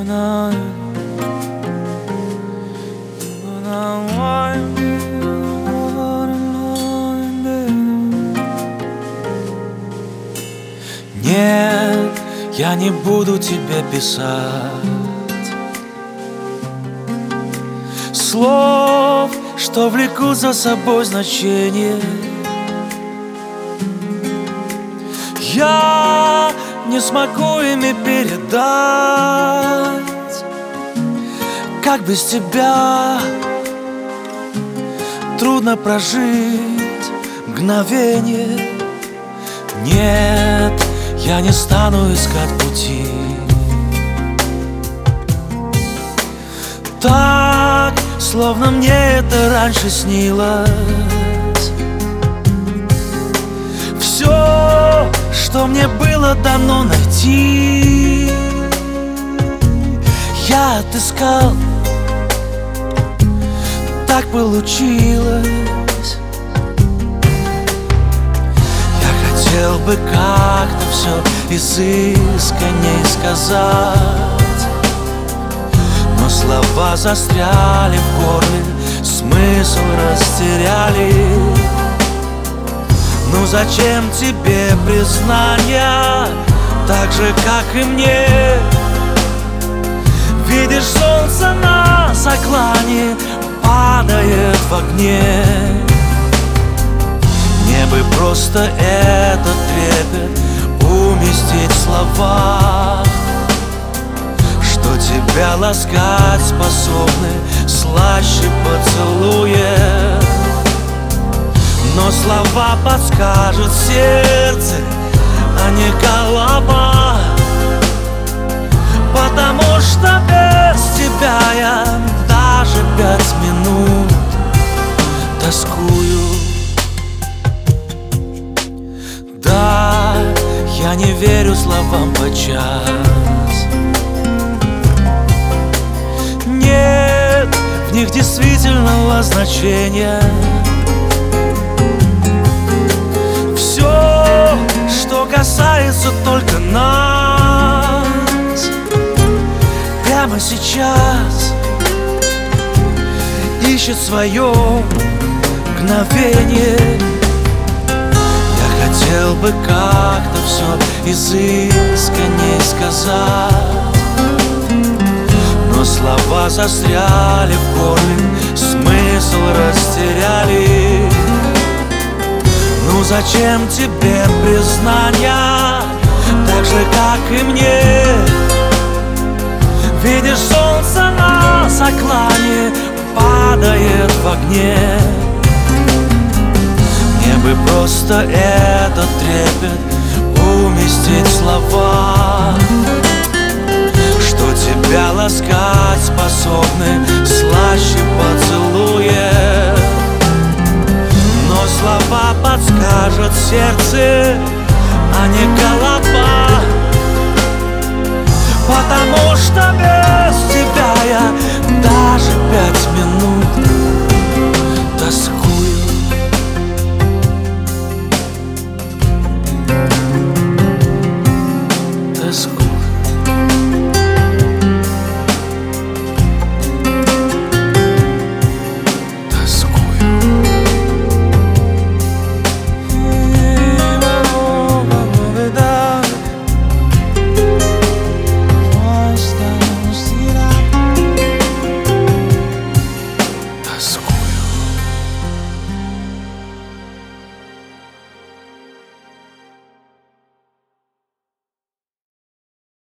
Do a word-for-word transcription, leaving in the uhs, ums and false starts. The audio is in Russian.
Нет, я не буду тебе писать слов, что влекут за собой значение. Я не смогу ими передать, как без тебя трудно прожить мгновение. Нет, я не стану искать пути так, словно мне это раньше снилось. Все, что мне было дано найти, я отыскал. Так получилось. Хотел бы как-то все изысканней сказать, но слова застряли в горле, смысл растеряли. Ну зачем тебе признания, так же, как и мне? Видишь, солнце на заклане падает в огне. Мне бы просто этот трепет уместить в словах, что тебя ласкать способны слаще поцелуя. Но слова подскажут сердце, а не голова, потому что без тебя я даже пять минут тоскую. Я не верю словам подчас. Нет, в них действительного значения. Все, что касается только нас, прямо сейчас ищет свое мгновение. Хотел бы как-то все изысканней сказать, но слова застряли в горле, смысл растеряли. Ну зачем тебе признания, так же, как и мне? Видишь, солнце на заклане падает в огне. Мне бы просто этот трепет уместить в слова, что тебя ласкать способны слаще поцелуя. Но слова подскажет сердце, а не голова, потому что без тебя я даже пять минут тоскую. School.